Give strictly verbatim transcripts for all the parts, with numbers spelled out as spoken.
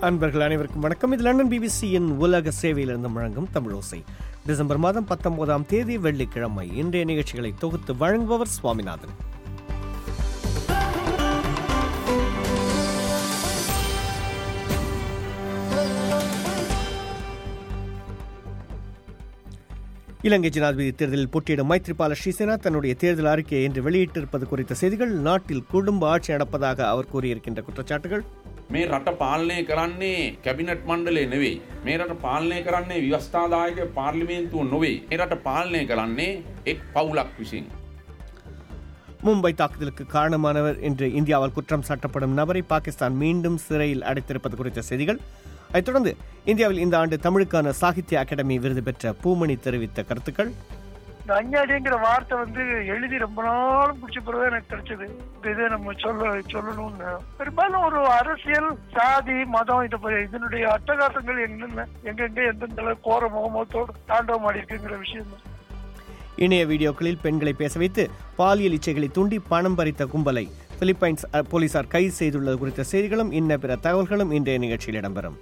அன்பர்கள் அனைவருக்கும் வணக்கம். இது லண்டன் பிபிசியின் உலக சேவையிலிருந்து முழங்கும் தமிழோசை. டிசம்பர் மாதம் பத்தொன்பதாம் தேதி வெள்ளிக்கிழமை. இன்றைய நிகழ்ச்சிகளை தொகுத்து வழங்குபவர் சுவாமிநாதன். இலங்கை ஜனாதிபதி தேர்தலில் போட்டியிடும் மைத்ரிபால ஸ்ரீசேனா தன்னுடைய தேர்தல் அறிக்கையை இன்று வெளியிட்டிருப்பது குறித்த செய்திகள், நாட்டில் குடும்ப ஆட்சி நடப்பதாக அவர் கூறியிருக்கின்ற குற்றச்சாட்டுகள், මේ රට පාලනය කරන්නේ කැබිනට් මණ්ඩලය නෙවෙයි. මේ රට පාලනය කරන්නේ ව්‍යවස්ථාදායක පාර්ලිමේන්තුව නොවේ. මේ රට පාලනය කරන්නේ එක් පවුලක් විසින්. மும்பை தாக்குதலுக்கு காரணமானவர் என்று இந்தியாவால் குற்றம் சாட்டப்படும் நபரை பாகிஸ்தான் மீண்டும் சிறையில் அடைத்திருப்பது குறித்த செய்திகள். அதைத் தொடர்ந்து இந்தியாவில் இந்த ஆண்டு தமிழுக்கான சாகித்ய அகாடமி விருது பெற்ற பூமணி தெரிவித்த கருத்துக்கள். இந்த அஞ்ஞாடிங்கிற வார்த்தை வந்து எழுதி ரொம்ப நாளும் பிடிச்ச பிறகு எனக்கு கிடைச்சது. இதை நம்ம சொல்ல சொல்லணும்னு பெரும்பாலும் ஒரு அரசியல், சாதி, மதம் இதை இதனுடைய அட்டகாசங்கள் என்னென்ன எங்கெங்க எந்தெந்த கோர முகமத்தோடு தாண்டவம் ஆடி இருக்குங்கிற விஷயம் தான். இணைய வீடியோக்களில் பெண்களை பேச வைத்து பாலியல் இச்சைகளை தூண்டி பணம் பறித்த கும்பலை பிலிப்பைன்ஸ் போலீசார் கைது செய்துள்ளது குறித்த செய்திகளும் இன்ன பிற தகவல்களும் இன்றைய நிகழ்ச்சியில் இடம்பெறும்.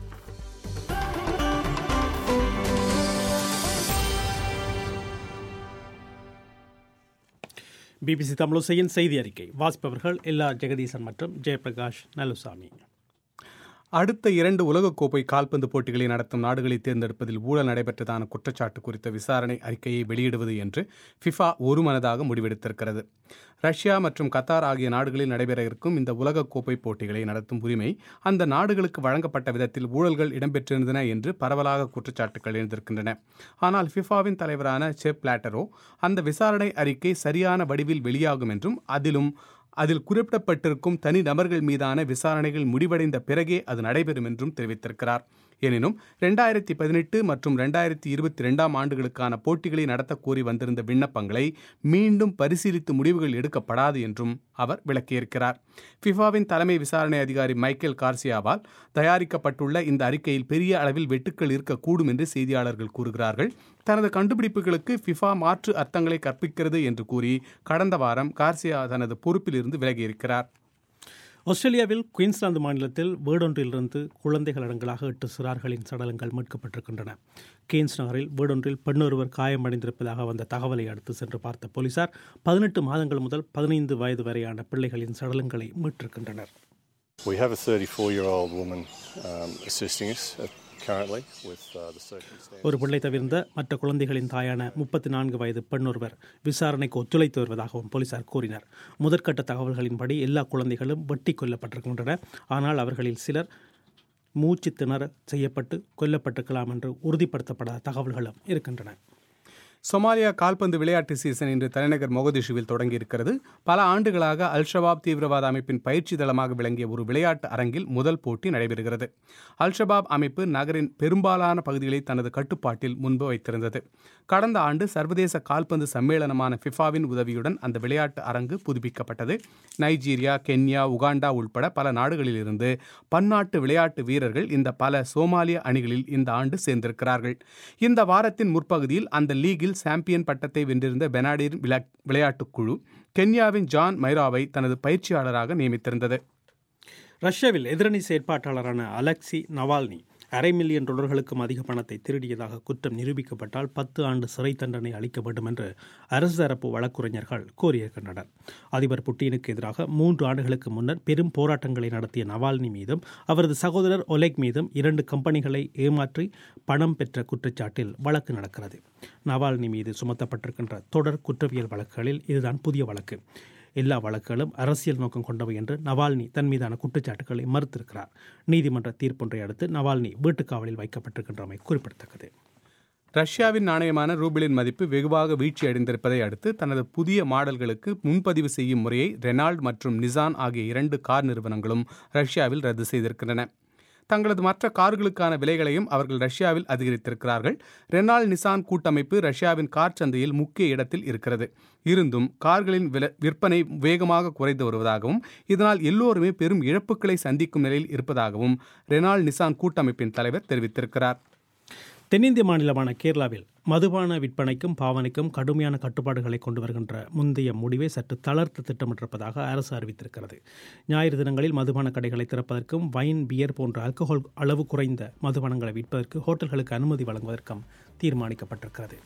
பிபிசி தமிழோசையின் செய்தி அறிக்கை வாசிப்பவர்கள் எல்லா ஜெகதீசன் மற்றும் ஜெயபிரகாஷ் நலுசாமி. அடுத்த இரண்டு உலகக்கோப்பை கால்பந்து போட்டிகளை நடத்தும் நாடுகளை தேர்ந்தெடுப்பதில் ஊழல் நடைபெற்றதான குற்றச்சாட்டு குறித்த விசாரணை அறிக்கையை வெளியிடுவது என்று ஃபிஃபா ஒருமனதாக முடிவெடுத்திருக்கிறது. ரஷ்யா மற்றும் கத்தார் ஆகிய நாடுகளில் நடைபெற இருக்கும் இந்த உலகக்கோப்பை போட்டிகளை நடத்தும் உரிமை அந்த நாடுகளுக்கு வழங்கப்பட்ட விதத்தில் ஊழல்கள் இடம்பெற்றிருந்தன என்று பரவலாக குற்றச்சாட்டுகள் எழுந்திருக்கின்றன. ஆனால் ஃபிஃபாவின் தலைவரான செப் பிளாட்டரோ அந்த விசாரணை அறிக்கை சரியான வடிவில் வெளியாகும் என்றும் அதிலும் அதில் குறிப்பிடப்பட்டிருக்கும் தனி நபர்கள் மீதான விசாரணைகள் முடிவடைந்த பிறகே அது நடைபெறும் என்றும் தெரிவித்திருக்கிறார். எனினும் இரண்டாயிரத்தி பதினெட்டு மற்றும் இரண்டாயிரத்தி இருபத்தி இரண்டாம் ஆண்டுகளுக்கான போட்டிகளை நடத்த கோரி வந்திருந்த விண்ணப்பங்களை மீண்டும் பரிசீலித்து முடிவுகள் எடுக்கப்படாது என்றும் அவர் விளக்கியிருக்கிறார். ஃபிஃபாவின் தலைமை விசாரணை அதிகாரி மைக்கேல் கார்சியாவால் தயாரிக்கப்பட்டுள்ள இந்த அறிக்கையில் பெரிய அளவில் வெட்டுக்கள் இருக்கக்கூடும் என்று செய்தியாளர்கள் கூறுகிறார்கள். தனது கண்டுபிடிப்புகளுக்கு ஃபிஃபா மாற்று அர்த்தங்களை கற்பிக்கிறது என்று கூறி கடந்த வாரம் கார்சியா தனது பொறுப்பிலிருந்து விலகியிருக்கிறார். ஆஸ்திரேலியாவில் குயின்ஸ்லாந்து மாநிலத்தில் வீடொன்றிலிருந்து குழந்தைகள் அடங்கலாக எட்டு சிறார்களின் சடலங்கள் மீட்கப்பட்டிருக்கின்றன. கீன்ஸ் நகரில் வீடொன்றில் பெண்ணொருவர் காயமடைந்திருப்பதாக வந்த தகவலை அடுத்து சென்று பார்த்த போலீசார் பதினெட்டு மாதங்கள் முதல் பதினைந்து வயது வரையான பிள்ளைகளின் சடலங்களை மீட்டிருக்கின்றனர். We have a thirty-four-year-old woman um, assisting us at ஒரு பிள்ளை தவிர்ந்த மற்ற குழந்தைகளின் தாயான முப்பத்தி நான்கு வயது பெண்ணொருவர் விசாரணைக்கு ஒத்துழைத்து வருவதாகவும் போலீசார் கூறினர். முதற்கட்ட தகவல்களின்படி எல்லா குழந்தைகளும் வெட்டி கொல்லப்பட்டிருக்கின்றன. ஆனால் அவர்களில் சிலர் மூச்சு திணற செய்யப்பட்டு கொல்லப்பட்டிருக்கலாம் என்று உறுதிப்படுத்தப்படாத தகவல்களும் இருக்கின்றன. சொமாலியா கால்பந்து விளையாட்டு சீசன் இன்று தலைநகர் மொகதிஷுவில் தொடங்கியிருக்கிறது. பல ஆண்டுகளாக அல் ஷபாப் தீவிரவாத அமைப்பின் பயிற்சி தளமாக விளங்கிய ஒரு விளையாட்டு அரங்கில் முதல் போட்டி நடைபெறுகிறது. அல் ஷபாப் அமைப்பு நகரின் பெரும்பாலான பகுதிகளை தனது கட்டுப்பாட்டில் முன்பு வைத்திருந்தது. கடந்த ஆண்டு சர்வதேச கால்பந்து சம்மேளனமான ஃபிஃபாவின் உதவியுடன் அந்த விளையாட்டு அரங்கு புதுப்பிக்கப்பட்டது. நைஜீரியா, கென்யா, உகாண்டா உட்பட பல நாடுகளிலிருந்து பன்னாட்டு விளையாட்டு வீரர்கள் இந்த பல சோமாலிய அணிகளில் இந்த ஆண்டு சேர்ந்திருக்கிறார்கள். இந்த வாரத்தின் முற்பகுதியில் அந்த லீகில் சாம்பியன் பட்டத்தை வென்றிருந்த பெனாடிர் விளையாட்டுக் குழு கென்யாவின் ஜான் மைராவை தனது பயிற்சியாளராக நியமித்திருந்தது. ரஷ்யாவில் எதிரணி செயற்பாட்டாளரான அலெக்சி நவால்னி அரை மில்லியன் டாலர்களுக்கும் அதிக பணத்தை திருடியதாக குற்றம் நிரூபிக்கப்பட்டால் பத்து ஆண்டு சிறை தண்டனை அளிக்க வேண்டும் என்று அரசு தரப்பு வழக்குரைஞர்கள் கோரியிருக்கின்றனர். அதிபர் புட்டினுக்கு எதிராக மூன்று ஆண்டுகளுக்கு முன்னர் பெரும் போராட்டங்களை நடத்திய நவால்னி மீதும் அவரது சகோதரர் ஒலெக் மீதும் இரண்டு கம்பெனிகளை ஏமாற்றி பணம் பெற்ற குற்றச்சாட்டில் வழக்கு நடக்கிறது. நவால்னி மீது சுமத்தப்பட்டிருக்கின்ற தொடர் குற்றவியல் வழக்குகளில் இதுதான் புதிய வழக்கு. எல்லா வழக்குகளும் அரசியல் நோக்கம் கொண்டவை என்று நவால்னி தன் மீதான குற்றச்சாட்டுகளை மறுத்திருக்கிறார். நீதிமன்ற தீர்ப்பொன்றை அடுத்து நவால்னி வீட்டுக்காவலில் வைக்கப்பட்டிருக்கின்றமை குறிப்பிடத்தக்கது. ரஷ்யாவின் நாணயமான ரூபிளின் மதிப்பு வெகுவாக வீழ்ச்சி அடைந்திருப்பதை அடுத்து தனது புதிய மாடல்களுக்கு முன்பதிவு செய்யும் முறையை ரெனால்ட் மற்றும் நிசான் ஆகிய இரண்டு கார் நிறுவனங்களும் ரஷ்யாவில் ரத்து செய்திருக்கின்றன. தங்களது மற்ற கார்களுக்கான விலைகளையும் அவர்கள் ரஷ்யாவில் அதிகரித்திருக்கிறார்கள். ரெனால்ட் நிசான் கூட்டமைப்பு ரஷ்யாவின் கார் சந்தையில் முக்கிய இடத்தில் இருக்கிறது. இருந்தும் கார்களின் விற்பனை வேகமாக குறைந்து வருவதாகவும் இதனால் எல்லோருமே பெரும் இழப்புகளை சந்திக்கும் நிலையில் இருப்பதாகவும் ரெனால்ட் நிசான் கூட்டமைப்பின் தலைவர் தெரிவித்திருக்கிறார். தென்னிந்திய மாநிலமான கேரளாவில் மதுபான விற்பனைக்கும் பாவனைக்கும் கடுமையான கட்டுப்பாடுகளை கொண்டு வருகின்ற முந்தைய முடிவை சற்று தளர்த்த திட்டமிட்டிருப்பதாக அரசு அறிவித்திருக்கிறது. ஞாயிறு தினங்களில் மதுபான கடைகளை திறப்பதற்கும் வைன், பியர் போன்ற ஆல்கஹால் அளவு குறைந்த மதுபானங்களை விற்பதற்கு ஹோட்டல்களுக்கு அனுமதி வழங்குவதற்கும் தீர்மானிக்கப்பட்டிருக்கிறது.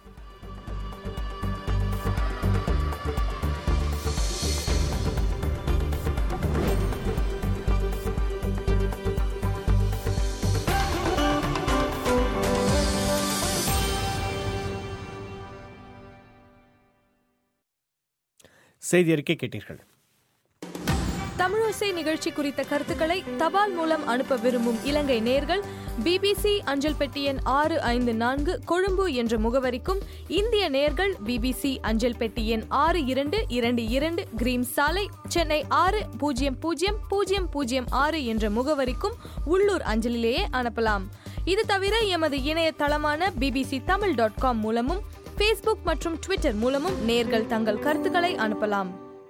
செய்தி அறிக்கை கேட்டீர்கள். தமிழோசை நிகழ்ச்சி குறித்த கருத்துக்களை தபால் மூலம் அனுப்ப விரும்பும் இலங்கை நேயர்கள் பிபிசி அஞ்சல் பெட்டி எண் ஆறு ஐந்து நான்கு கொழும்பு என்ற முகவரிக்கும், இந்திய நேயர்கள் பிபிசி அஞ்சல் பெட்டி எண் ஆறு இரண்டு இரண்டு இரண்டு கிரீம் சாலை, சென்னை ஆறு பூஜ்ஜியம் பூஜ்ஜியம் பூஜ்ஜியம் பூஜ்ஜியம் ஆறு என்ற முகவரிக்கும் உள்ளூர் அஞ்சலிலேயே அனுப்பலாம். இது தவிர எமது இணையதளமான பிபிசி தமிழ் டாட் காம் மூலமும் ஃபேஸ்புக் மற்றும் ட்விட்டர் மூலமும் நேயர்கள் தங்கள் கருத்துக்களை அனுப்பலாம்.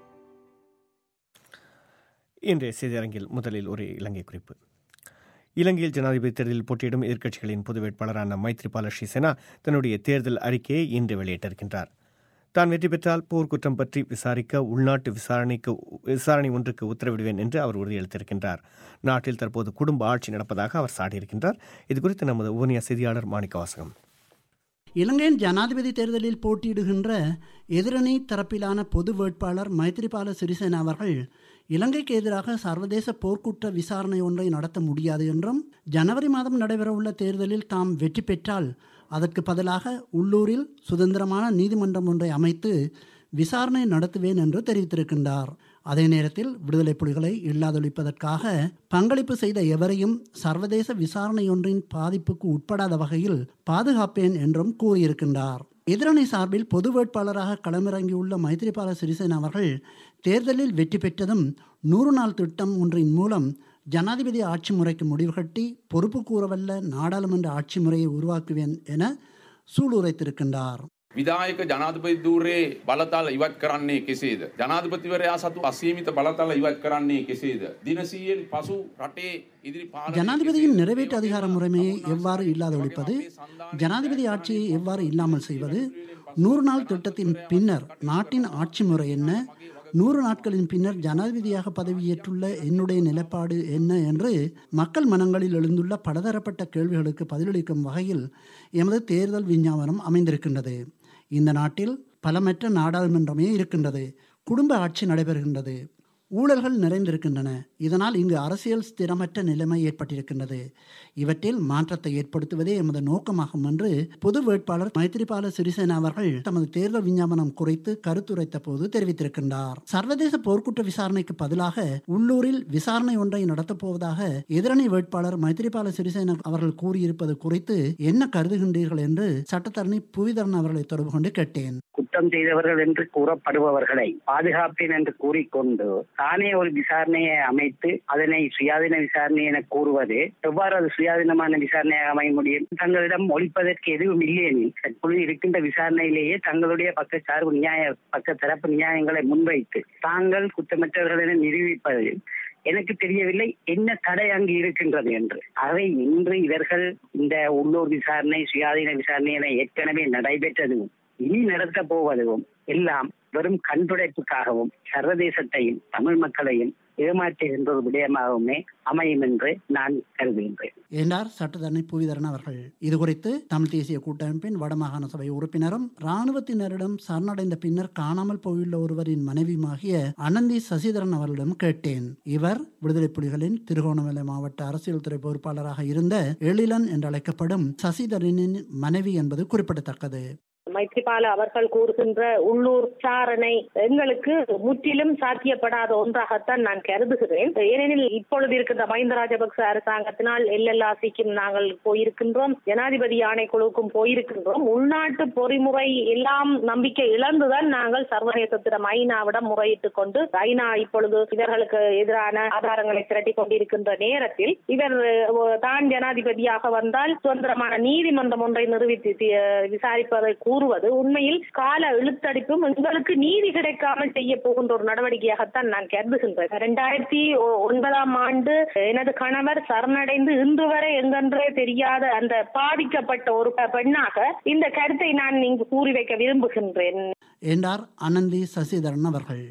இன்றைய செய்தியரங்கில் முதலில் ஒரு இலங்கை குறிப்பு. இலங்கையில் ஜனாதிபதி தேர்தலில் போட்டியிடும் எதிர்க்கட்சிகளின் பொது வேட்பாளரான மைத்ரிபால சிறிசேனா தன்னுடைய தேர்தல் அறிக்கையை இன்று வெளியிட்டிருக்கின்றார். தான் வெற்றி பெற்றால் போர்க்குற்றம் பற்றி விசாரிக்க உள்நாட்டு விசாரணைக்கு விசாரணை ஒன்றுக்கு உத்தரவிடுவேன் என்று அவர் உறுதியளித்திருக்கின்றார். நாட்டில் தற்போது குடும்ப ஆட்சி நடப்பதாக அவர் சாடியிருக்கின்றார். இதுகுறித்து நமது ஊனிய செய்தியாளர் மாணிக்க வாசகம். இலங்கையின் ஜனாதிபதி தேர்தலில் போட்டியிடுகின்ற எதிரணி தரப்பிலான பொது வேட்பாளர் மைத்ரிபால சிறிசேனா அவர்கள் இலங்கைக்கு எதிராக சர்வதேச போர்க்குற்ற விசாரணை ஒன்றை நடத்த முடியாது என்றும், ஜனவரி மாதம் நடைபெறவுள்ள தேர்தலில் தாம் வெற்றி பெற்றால் அதற்கு பதிலாக உள்ளூரில் சுதந்திரமான நீதிமன்றம் ஒன்றை அமைத்து விசாரணை நடத்துவேன் என்று தெரிவித்திருக்கின்றார். அதே நேரத்தில் விடுதலை புலிகளை இல்லாதொழிப்பதற்காக பங்களிப்பு செய்த எவரையும் சர்வதேச விசாரணை ஒன்றின் பாதிப்புக்கு உட்படாத வகையில் பாதுகாப்பேன் என்றும் கூறியிருக்கின்றார். எதிரணி சார்பில் பொது வேட்பாளராக களமிறங்கியுள்ள மைத்ரிபால சிறிசேனா அவர்கள் தேர்தலில் வெற்றி பெற்றதும் நூறு நாள் திட்டம் ஒன்றின் மூலம் ஜனாதிபதி ஆட்சி முறைக்கு முடிவு கட்டி பொறுப்பு கூறவல்ல நாடாளுமன்ற ஆட்சி முறையை உருவாக்குவேன் என சூளுரைத்திருக்கின்றார். විදායක ජනාධිපති ධූරයේ බලතල ඉවත් කරන්නේ කෙසේද? ජනාධිපතිවරයා සතු අසීමිත බලතල ඉවත් කරන්නේ කෙසේද? දින සීයෙන් පසු රටේ ඉදිරි පාලනය ஜனாதிபதியின் நிறைவேற்று அதிகார முறைமையை எவ்வாறு இல்லாத ஒழிப்பது, ஜனாதிபதி ஆட்சியை எவ்வாறு இல்லாமல் செய்வது, நூறு நாள் திட்டத்தின் பின்னர் நாட்டின் ஆட்சி முறை என்ன, நூறு நாட்களின் பின்னர் ஜனாதிபதியாக பதவியேற்றுள்ள என்னுடைய நிலைப்பாடு என்ன என்று மக்கள் மனங்களில் எழுந்துள்ள பலதரப்பட்ட கேள்விகளுக்கு பதிலளிக்கும் வகையில் எமது தேர்தல் விஞ்ஞாபனம் அமைந்திருக்கின்றது. இந்த நாட்டில் பலமற்ற நாடாளுமன்றமே இருக்கின்றது. குடும்ப ஆட்சி நடைபெறுகின்றது. ஊழல்கள் நிறைந்திருக்கின்றன. இதனால் இங்கு அரசியல் ஸ்திரமற்ற நிலைமை ஏற்பட்டிருக்கின்றது. இவற்றில் மாற்றத்தை ஏற்படுத்துவதே எமது நோக்கமாகும் என்று பொது வேட்பாளர் மைத்ரிபால சிறிசேனா அவர்கள் தமது தேர்தல் விஞ்ஞாபனம் குறித்து கருத்துரைத்த போது தெரிவித்திருக்கின்றார். சர்வதேச போர்க்குற்ற விசாரணைக்கு பதிலாக உள்ளூரில் விசாரணை ஒன்றை நடத்தப் போவதாக எதிரணி வேட்பாளர் மைத்ரிபால சிறிசேனா அவர்கள் கூறியிருப்பது குறித்து என்ன கருதுகின்றீர்கள் என்று சட்டத்தரணி புவிதரன் அவர்களை தொடர்பு கொண்டு கேட்டேன். குற்றம் செய்தவர்கள் என்று கூறப்படுபவர்களை பாதுகாப்பேன் என்று கூறிக்கொண்டு தானே ஒரு விசாரணையை அமைத்து அதனை சுயாதீன விசாரணை என கூறுவது எவ்வாறு அது சுயாதீனமான விசாரணையாக அமைய முடியும்? தங்களிடம் ஒழிப்பதற்கு எதுவும் இல்லையெனில் தற்பொழுது இருக்கின்ற விசாரணையிலேயே தங்களுடைய பக்க சார்பு நியாய பக்க தரப்பு நியாயங்களை முன்வைத்து தாங்கள் குற்றமற்றவர்கள் என நிரூபிப்பது எனக்கு தெரியவில்லை என்ன தடை அங்கு இருக்கின்றது என்று. அவை இன்று இவர்கள் இந்த உள்ளூர் விசாரணை சுயாதீன விசாரணை என ஏற்கனவே நடைபெற்றதும் இனி நடத்த போவதும் எல்லாம் வெறும் கண்துடைப்புக்காகவும் சர்வதேசத்தையும் தமிழ் மக்களையும் ஏமாற்றுகின்ற ஒரு விடயமாகவுமே அமையும் என்று நான் கருதுகின்றேன் என்றார் சட்டத்தரணி புவிதரன் அவர்கள். இதுகுறித்து தமிழ் தேசிய கூட்டமைப்பின் வடமாகாண சபை உறுப்பினரும் இராணுவத்தினரிடம் சரணடைந்த பின்னர் காணாமல் போயுள்ள ஒருவரின் மனைவியுமாகிய அனந்தி சசிதரன் அவர்களிடம் கேட்டேன். இவர் விடுதலை புலிகளின் திருகோணமலை மாவட்ட அரசியல் துறை பொறுப்பாளராக இருந்த எழிலன் என்றழைக்கப்படும் சசிதரனின் மனைவி என்பது குறிப்பிடத்தக்கது. மைத்ரிபால அவர்கள் கூறுகின்ற உள்ளூர் விசாரணை எங்களுக்கு முற்றிலும் சாத்தியப்படாத ஒன்றாகத்தான் நான் கருதுகிறேன். ஏனெனில் இப்பொழுது இருக்கின்ற மஹிந்த ராஜபக்ச அரசாங்கத்தினால் எல்எல்ஆர்சிக்கும் நாங்கள் போயிருக்கின்றோம், ஜனாதிபதி ஆணைக்குழுவுக்கும் போயிருக்கின்றோம். உள்நாட்டு பொறிமுறை எல்லாம் நம்பிக்கை இழந்துதான் நாங்கள் சர்வதேசத்திடம் ஐநாவிடம் முறையிட்டுக் கொண்டு ஐநா இப்பொழுது இவர்களுக்கு எதிரான ஆதாரங்களை திரட்டி கொண்டிருக்கின்ற நேரத்தில் இவர் தான் ஜனாதிபதியாக வந்தால் சுதந்திரமான நீதிமன்றம் ஒன்றை நிறுவித்து விசாரிப்பதை கூறுவது கூறுவது உண்மையில் கால இழுத்தடிப்பும் எங்களுக்கு நீதி கிடைக்காமல் செய்ய போகின்ற ஒரு நடவடிக்கையாகத்தான் நான் கருதுகின்றேன். இரண்டாயிரத்தி ஒன்பதாம் ஆண்டு எனது கணவர் சரணடைந்து இன்று வரை எங்கென்றே தெரியாத அந்த பாதிக்கப்பட்ட ஒரு பெண்ணாக இந்த கருத்தை நான் இங்கு கூறி வைக்க விரும்புகின்றேன் என்றார் அனந்தி சசிதரன் அவர்கள்.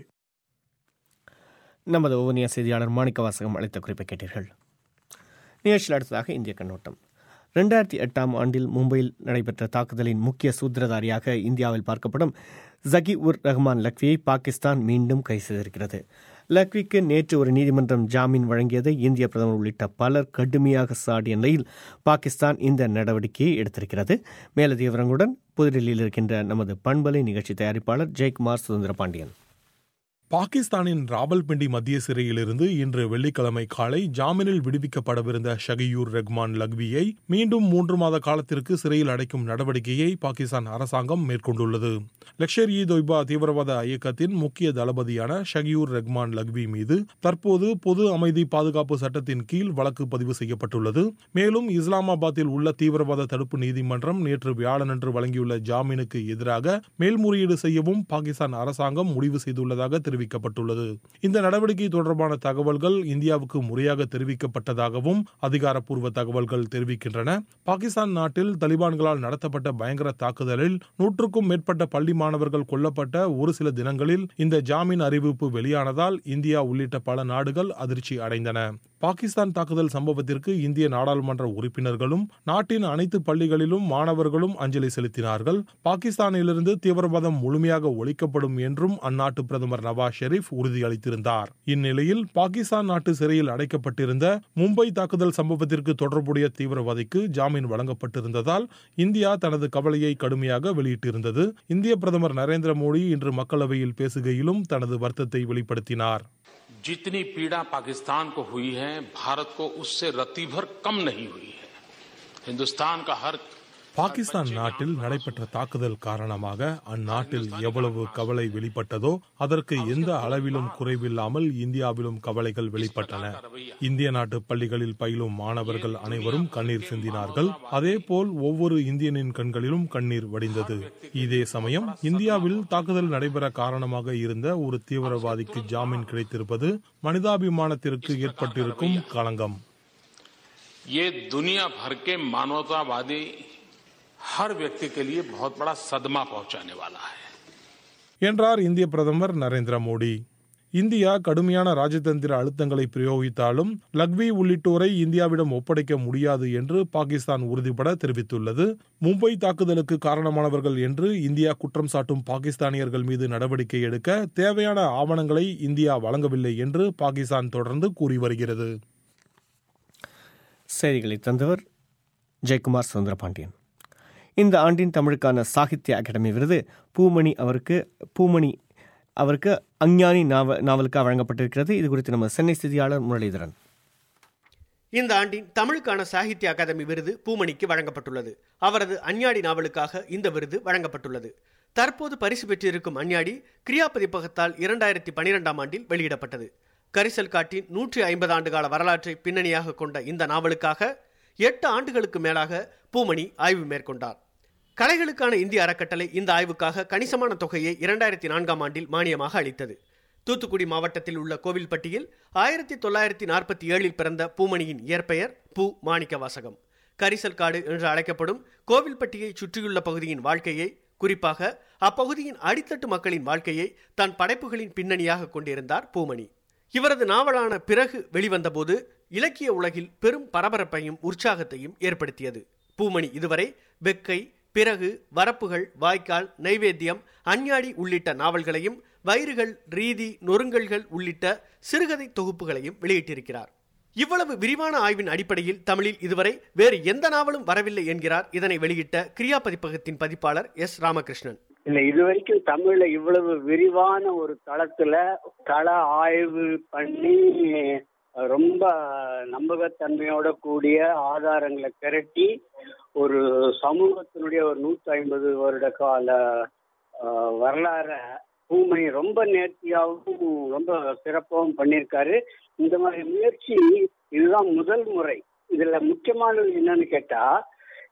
நமது ஓவனியா செய்தியாளர் மாணிக்க வாசகம் அளித்த குறிப்பை கேட்டீர்கள். நிகழ்ச்சியில் அடுத்ததாக இந்திய கண்ணோட்டம். ரெண்டாயிரத்தி எட்டாம் ஆண்டில் மும்பையில் நடைபெற்ற தாக்குதலின் முக்கிய சூத்திரதாரியாக இந்தியாவில் பார்க்கப்படும் ஜகி உர் ரஹ்மான் லக்வியை பாகிஸ்தான் மீண்டும் கைது செய்திருக்கிறது. லக்விக்கு நேற்று ஒரு நீதிமன்றம் ஜாமீன் வழங்கியதை இந்திய பிரதமர் உள்ளிட்ட பலர் கடுமையாக சாடிய நிலையில் பாகிஸ்தான் இந்த நடவடிக்கையை எடுத்திருக்கிறது. மேலதிக விவரங்களுடன் புதுடில்லியில் இருக்கின்ற நமது பண்பலை நிகழ்ச்சி தயாரிப்பாளர் ஜெயக்குமார் சுதந்திர பாண்டியன். பாகிஸ்தானின் ராவல்பிண்டி மத்திய சிறையிலிருந்து இன்று வெள்ளிக்கிழமை காலை ஜாமீனில் விடுவிக்கப்படவிருந்த ஷகியூர் ரஹ்மான் லக்வியை மீண்டும் மூன்று மாத காலத்திற்கு சிறையில் அடைக்கும் நடவடிக்கையை பாகிஸ்தான் அரசாங்கம் மேற்கொண்டுள்ளது. லஷ்கர் இ தொய்பா தீவிரவாத இயக்கத்தின் முக்கிய தளபதியான ஷகியூர் ரஹ்மான் லக்வி மீது தற்போது பொது அமைதி பாதுகாப்பு சட்டத்தின் கீழ் வழக்கு பதிவு செய்யப்பட்டுள்ளது. மேலும் இஸ்லாமாபாத்தில் உள்ள தீவிரவாத தடுப்பு நீதிமன்றம் நேற்று வியாழனன்று வழங்கியுள்ள ஜாமீனுக்கு எதிராக மேல்முறையீடு செய்யவும் பாகிஸ்தான் அரசாங்கம் முடிவு செய்துள்ளதாக தெரிவிக்கப்பட்டுள்ளது. இந்த நடவடிக்கை தொடர்பான தகவல்கள் இந்தியாவுக்கு முறையாக தெரிவிக்கப்பட்டதாகவும் அதிகாரப்பூர்வ தகவல்கள் தெரிவிக்கின்றன. பாகிஸ்தான் நாட்டில் தலிபான்களால் நடத்தப்பட்ட பயங்கர தாக்குதலில் நூற்றுக்கும் மேற்பட்ட பள்ளி மாணவர்கள் கொல்லப்பட்ட ஒரு சில தினங்களில் இந்த ஜாமீன் அறிவிப்பு வெளியானதால் இந்தியா உள்ளிட்ட பல நாடுகள் அதிர்ச்சி அடைந்தன. பாகிஸ்தான் தாக்குதல் சம்பவத்திற்கு இந்திய நாடாளுமன்ற உறுப்பினர்களும் நாட்டின் அனைத்து பள்ளிகளிலும் மாணவர்களும் அஞ்சலி செலுத்தினார்கள். பாகிஸ்தானிலிருந்து தீவிரவாதம் முழுமையாக ஒழிக்கப்படும் என்றும் அந்நாட்டு பிரதமர் நவாஸ் ஷெரீப் உறுதியளித்திருந்தார். இந்நிலையில் பாகிஸ்தான் நாட்டு சிறையில் அடைக்கப்பட்டிருந்த மும்பை தாக்குதல் சம்பவத்திற்கு தொடர்புடைய தீவிரவாதிக்கு ஜாமீன் வழங்கப்பட்டிருந்ததால் இந்தியா தனது கவலையை கடுமையாக வெளியிட்டிருந்தது. இந்திய பிரதமர் நரேந்திர மோடி இன்று மக்களவையில் பேசுகையிலும் தனது வருத்தத்தை வெளிப்படுத்தினார். जितनी पीड़ा पाकिस्तान को हुई है, भारत को उससे रत्ती भर कम नहीं हुई है. हिंदुस्तान का हर பாகிஸ்தான் நாட்டில் நடைபெற்ற தாக்குதல் காரணமாக அந்நாட்டில் எவ்வளவு கவலை வெளிப்பட்டதோ அதற்கு எந்த அளவிலும் குறைவில்லாமல் இந்தியாவிலும் கவலைகள் வெளிப்பட்டன. இந்திய நாட்டு பள்ளிகளில் பயிலும் மாணவர்கள் அனைவரும் கண்ணீர் சிந்தினார்கள். அதே போல் ஒவ்வொரு இந்தியனின் கண்களிலும் கண்ணீர் வடிந்தது. இதே சமயம் இந்தியாவில் தாக்குதல் நடைபெற காரணமாக இருந்த ஒரு தீவிரவாதிக்கு ஜாமீன் கிடைத்திருப்பது மனிதாபிமானத்திற்கு ஏற்பட்டிருக்கும் களங்கம். ये दुनिया भर के मानवतावादी हर व्यक्ति के लिए बहुत बड़ा सदमा पहुंचाने वाला है என்றார் இந்திய பிரதமர் நரேந்திர மோடி. இந்தியா கடுமையான ராஜதந்திர அழுத்தங்களை பிரயோகித்தாலும் லக்வி உள்ளிட்டோரை இந்தியாவிடம் ஒப்படைக்க முடியாது என்று பாகிஸ்தான் உறுதிபட தெரிவித்துள்ளது. மும்பை தாக்குதலுக்கு காரணமானவர்கள் என்று இந்தியா குற்றம் சாட்டும் பாகிஸ்தானியர்கள் மீது நடவடிக்கை எடுக்க தேவையான ஆவணங்களை இந்தியா வழங்கவில்லை என்று பாகிஸ்தான் தொடர்ந்து கூறி வருகிறது. செய்திகளை தந்தவர் ஜெயக்குமார் சுதந்திர பாண்டியன். இந்த ஆண்டின் தமிழுக்கான சாகித்ய அகாடமி விருது பூமணி அவருக்கு பூமணி அவருக்கு அஞ்ஞானி நாவ நாவலுக்காக வழங்கப்பட்டிருக்கிறது. இது குறித்து நம்ம சென்னை செய்தியாளர் முரளிதரன். இந்த ஆண்டின் தமிழுக்கான சாகித்ய அகாதமி விருது பூமணிக்கு வழங்கப்பட்டுள்ளது. அவரது அஞ்ஞாடி நாவலுக்காக இந்த விருது வழங்கப்பட்டுள்ளது. தற்போது பரிசு பெற்றிருக்கும் அஞ்ஞாடி கிரியா பதிப்பகத்தால் இரண்டாயிரத்தி பனிரெண்டாம் ஆண்டில் வெளியிடப்பட்டது. கரிசல் காட்டின் நூற்றி ஐம்பது ஆண்டு கால வரலாற்றை பின்னணியாக கொண்ட இந்த நாவலுக்காக எட்டு ஆண்டுகளுக்கு மேலாக பூமணி ஆய்வு மேற்கொண்டார். கலைகளுக்கான இந்திய அறக்கட்டளை இந்த ஆய்வுக்காக கணிசமான தொகையை இரண்டாயிரத்தி நான்காம் ஆண்டில் மானியமாக அளித்தது. தூத்துக்குடி மாவட்டத்தில் உள்ள கோவில்பட்டியில் ஆயிரத்தி தொள்ளாயிரத்தி நாற்பத்தி ஏழில் பிறந்த பூமணியின் இயற்பெயர் பூ மாணிக்க வாசகம். கரிசல் காடு என்று அழைக்கப்படும் கோவில்பட்டியை சுற்றியுள்ள பகுதியின் வாழ்க்கையை, குறிப்பாக அப்பகுதியின் அடித்தட்டு மக்களின் வாழ்க்கையை தன் படைப்புகளின் பின்னணியாக கொண்டிருந்தார் பூமணி. இவரது நாவலான பிறகு வெளிவந்தபோது இலக்கிய உலகில் பெரும் பரபரப்பையும் உற்சாகத்தையும் ஏற்படுத்தியது. பூமணி இதுவரை வெக்கை, பிறகு, வரப்புகள், வாய்க்கால், நைவேத்தியம், அஞ்ஞாடி உள்ளிட்ட நாவல்களையும் வயிறுகள், ரீதி, நொறுங்கல்கள் உள்ளிட்ட சிறுகதை தொகுப்புகளையும் வெளியிட்டிருக்கிறார். இவ்வளவு விரிவான ஆய்வின் அடிப்படையில் தமிழில் இதுவரை வேறு எந்த நாவலும் வரவில்லை என்கிறார் இதனை வெளியிட்ட கிரியா பதிப்பகத்தின் பதிப்பாளர் எஸ் ராமகிருஷ்ணன். இல்ல, இதுவரைக்கும் தமிழ்ல இவ்வளவு விரிவான ஒரு தளத்துல கள ஆய்வு பண்ணி ரொம்ப நம்பகத்தன்மையோட கூடிய ஆதாரங்களை திரட்டி ஒரு சமூகத்தினுடைய ஒரு நூற்றி ஐம்பது வருட கால வரலாற பூமணி ரொம்ப நேர்த்தியாகவும் ரொம்ப சிறப்பாகவும் பண்ணியிருக்காரு. இந்த மாதிரி முயற்சி இதுதான் முதல் முறை. இதுல முக்கியமானது என்னன்னு கேட்டா,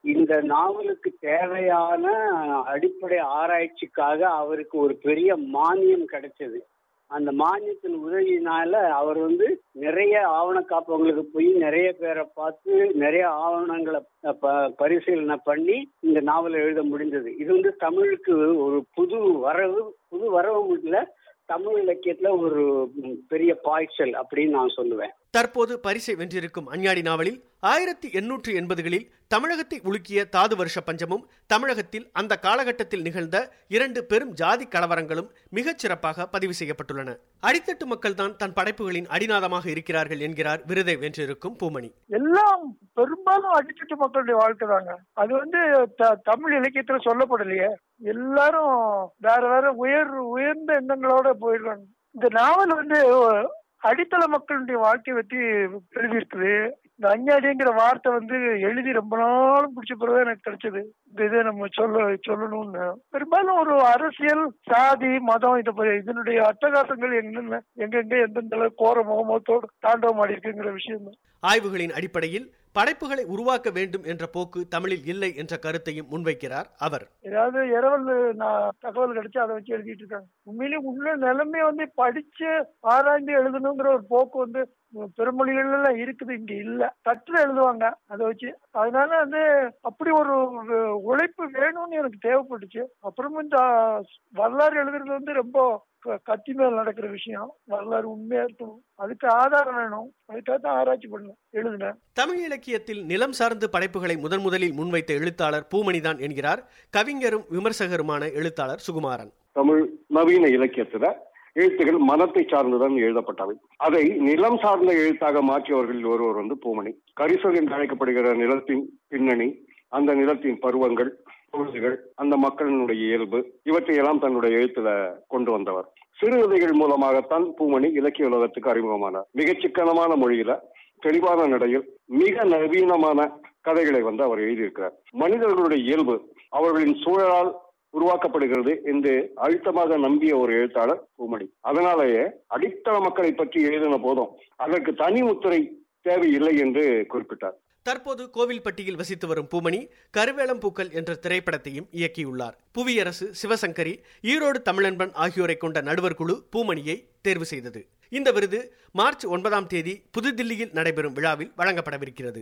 இந்த நாவலுக்கு தேவையான அடிப்படை ஆராய்ச்சிக்காக அவருக்கு ஒரு பெரிய மானியம் கிடைச்சது. அந்த மானியத்தின் உதவியினால அவர் வந்து நிறைய ஆவண காப்பகங்களுக்கு போய் நிறைய பேரை பார்த்து நிறைய ஆவணங்களை பரிசீலனை பண்ணி இந்த நாவலை எழுத முடிந்தது. இது வந்து தமிழுக்கு ஒரு புது வரவு புது வரவு இல்லை, தமிழ் இலக்கியத்துல ஒரு பெரிய பாய்ச்சல் அப்படின்னு நான் சொல்லுவேன். தற்போது பரிசை வென்றிருக்கும் அஞ்ஞாடி நாவலில் ஆயிரத்தி எண்ணூற்று எண்பதுகளில் தமிழகத்தை உலுக்கிய தாது வருஷ பஞ்சமும் தமிழகத்தில் அந்த காலகட்டத்தில் நிகழ்ந்த இரண்டு பெரும் ஜாதி கலவரங்களும் மிகச் சிறப்பாக பதிவு செய்யப்பட்டுள்ளன. அடித்தட்டு மக்கள் தான் தன் படைப்புகளின் அடிநாதமாக இருக்கிறார்கள் என்கிறார் விருதை வென்றிருக்கும் பூமணி. எல்லாம் பெரும்பாலும் அடித்தட்டு மக்களுடைய வாழ்க்கை தாங்க. அது வந்து தமிழ் இலக்கியத்துல சொல்லப்படலையே. எல்லாரும் வேற வேற உயர் உயர்ந்த எண்ணங்களோட போயிடுறாங்க. இந்த நாவல் வந்து அடித்தள மக்களுடைய வாழ்க்கை பற்றி எழுதியிருக்குது. இந்த அஞ்ஞாடிங்கிற வார்த்தை வந்து எழுதி ரொம்ப நாளும் பிடிச்ச பிறகு எனக்கு கிடைச்சது. இந்த இதை நம்ம சொல்ல சொல்லணும்னு பெரும்பாலும் ஒரு அரசியல், சாதி, மதம் இதை இதனுடைய அட்டகாசங்கள் என்னென்ன எங்கெங்க எந்தெந்த கோர முகமத்தோடு தாண்டவம் ஆடி இருக்குங்கிற விஷயம் தான். ஆய்வுகளின் அடிப்படையில் படைப்புகளை உருவாக்க வேண்டும் என்ற போக்கு தமிழில் இல்லை என்ற கருத்தையும் முன்வைக்கிறார் அவர். ஏதாவது இரவல் நான் தகவல் கிடைச்சு அதை வச்சு எழுதிட்டு இருக்காங்க. உண்மையிலேயே உள்ள நிலைமை வந்து படிச்சு ஆராய்ந்து எழுதணுங்கிற ஒரு போக்கு வந்து பெருமொழிகள் எல்லாம் இருக்குது, இங்க இல்ல. தட்டுல எழுதுவாங்க அதை வச்சு. அதனால வந்து அப்படி ஒரு உழைப்பு வேணும்னு எனக்கு தேவைப்பட்டுச்சு. அப்புறமும் இந்த வரலாறு எழுதுறது வந்து ரொம்ப கத்தி மேல் நடக்கிற விஷயம். வரலாறு உண்மையா இருக்கணும், அதுக்கு ஆதாரம் வேணும். அதுக்காக தான் ஆராய்ச்சி பண்ணணும், எழுதுனேன். தமிழ் இலக்கியத்தில் நிலம் சார்ந்த படைப்புகளை முதன் முதலில் முன்வைத்த எழுத்தாளர் பூமணிதான் என்கிறார் கவிஞரும் விமர்சகருமான எழுத்தாளர் சுகுமாரன். தமிழ் நவீன இலக்கியத்துல எழுத்துகள் மனத்தை சார்ந்துதான் எழுதப்பட்டவை. அதை நிலம் சார்ந்த எழுத்தாக மாற்றியவர்கள் ஒருவர் வந்து பூமணி. கரிசல் என்று அழைக்கப்படுகிற நிலத்தின் பின்னணி, அந்த நிலத்தின் பருவங்கள், பொழுதுகள், அந்த மக்களினுடைய இயல்பு, இவற்றையெல்லாம் தன்னுடைய எழுத்துல கொண்டு வந்தவர். சிறுகதைகள் மூலமாகத்தான் பூமணி இலக்கிய உலகத்துக்கு அறிமுகமானார். மிகச் சிக்கனமான மொழியில, தெளிவான நடையில், மிக நவீனமான கதைகளை வந்து அவர் எழுதியிருக்கிறார். மனிதர்களுடைய இயல்பு அவர்களின் சூழலால் உருவாக்கப்படுகிறது என்று அழுத்தமாக நம்பிய ஒரு எழுத்தாளர் பூமணி. அதனாலேயே அடித்தள மக்களை பற்றி எழுதின போதும் அதற்கு தனி முத்திரை தேவையில்லை என்று குறிப்பிட்டார். தற்போது கோவில்பட்டியில் வசித்து வரும் பூமணி கருவேலம்பூக்கள் என்ற திரைப்படத்தையும் இயக்கியுள்ளார். புவியரசு, சிவசங்கரி, ஈரோடு தமிழன்பன் ஆகியோரை கொண்ட நடுவர் குழு பூமணியை தேர்வு செய்தது. இந்த விருது மார்ச் ஒன்பதாம் தேதி புதுதில்லியில் நடைபெறும் விழாவில் வழங்கப்படவிருக்கிறது.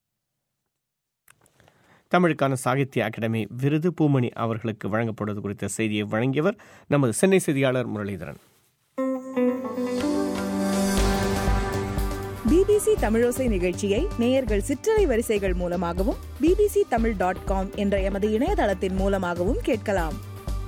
தமிழுக்கான சாகித்ய அகாடமி விருது பூமணி அவர்களுக்கு வழங்கப்படுவது குறித்த செய்தியை வழங்கியவர் நமது சென்னை செய்தியாளர் முரளிதரன். பிபிசி தமிழோசை நிகழ்ச்சியை நேயர்கள் சிற்றலை வரிசைகள் மூலமாகவும் பிபிசி தமிழ் டாட் காம் என்ற எமது இணையதளத்தின் மூலமாகவும் கேட்கலாம்.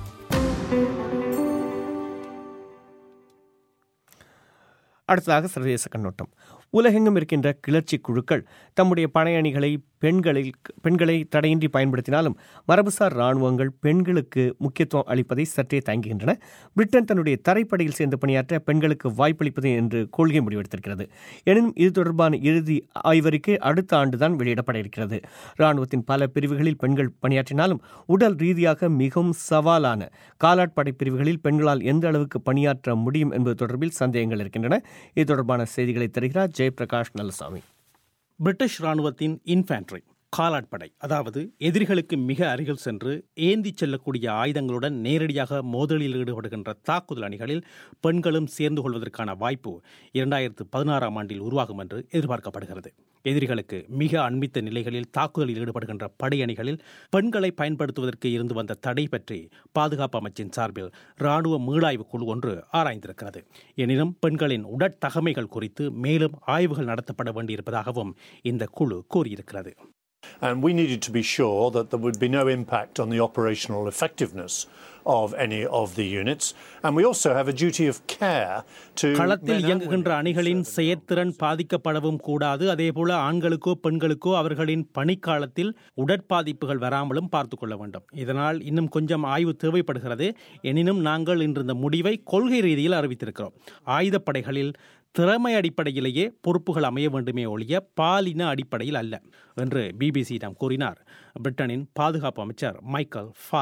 அடுத்ததாக சர்வதேச கண்ணோட்டம். உலகெங்கும் இருக்கின்ற கிளர்ச்சி குழுக்கள் தம்முடைய படையணிகளை பெண்களில் பெண்களை தடையின்றி பயன்படுத்தினாலும் மரபுசார் இராணுவங்கள் பெண்களுக்கு முக்கியத்துவம் அளிப்பதை சற்றே தயங்குகின்றன. பிரிட்டன் தன்னுடைய தரைப்படையில் சேர்ந்து பணியாற்ற பெண்களுக்கு வாய்ப்பளிப்பது என்று கொள்கை முடிவெடுத்திருக்கிறது. எனினும் இது தொடர்பான இறுதி ஆய்வறிக்கை அடுத்த ஆண்டுதான் வெளியிடப்பட இருக்கிறது. இராணுவத்தின் பல பிரிவுகளில் பெண்கள் பணியாற்றினாலும் உடல் ரீதியாக மிகவும் சவாலான காலாட்படை பிரிவுகளில் பெண்களால் எந்த அளவுக்கு பணியாற்ற முடியும் என்பது தொடர்பில் சந்தேகங்கள் இருக்கின்றன. இது தொடர்பான செய்திகளை தருகிறார் ஜெயபிரகாஷ் நல்லசாமி. பிரிட்டிஷ் இராணுவத்தின் இன்ஃபேன்ட்ரி காலாட்படை, அதாவது எதிரிகளுக்கு மிக அருகில் சென்று ஏந்தி செல்லக்கூடிய ஆயுதங்களுடன் நேரடியாக மோதலில் ஈடுபடுகின்ற தாக்குதல் அணிகளில் பெண்களும் சேர்ந்து கொள்வதற்கான வாய்ப்பு இரண்டாயிரத்து பதினாறாம் ஆண்டில் உருவாகும் என்று எதிர்பார்க்கப்படுகிறது. எதிரிகளுக்கு மிக அண்மித்த நிலைகளில் தாக்குதலில் ஈடுபடுகின்ற படையணிகளில் பெண்களை பயன்படுத்துவதற்கு இருந்து வந்த தடை பற்றி பாதுகாப்பு அமைச்சின் சார்பில் இராணுவ மீளாய்வு குழு ஒன்று ஆராய்ந்திருக்கிறது. எனினும் பெண்களின் உடற்தகமைகள் குறித்து மேலும் ஆய்வுகள் நடத்தப்பட வேண்டியிருப்பதாகவும் இந்த குழு கூறியிருக்கிறது. And we needed to be sure that there would be no impact on the operational effectiveness of any of the units. And we also have a duty of care to... களத்தில் இயங்குகின்ற அணிகளின் செயற்திறன் பாதிக்கப்படவும் கூடாது. அதேபோல ஆண்களுக்கோ பெண்களுக்கோ அவர்களின் பணிக்காலத்தில் உடற்பாதிப்புகள் வராமலும் பார்த்துக் கொள்ள வேண்டும். இதனால் இன்னும் கொஞ்சம் ஆய்வு தேவைப்படுகிறது. எனினும் நாங்கள் இன்று இந்த முடிவை கொள்கை ரீதியில் அறிவித்திருக்கிறோம். ஆயுதப்படைகளில் திறமை அடிப்படையிலேயே பொறுப்புகள் அமைய வேண்டுமே ஒழிய பாலின அடிப்படையில் அல்ல என்று பிபிசியிடம் கூறினார் பிரிட்டனின் பாதுகாப்பு அமைச்சர் மைக்கேல் ஃபாலோன்.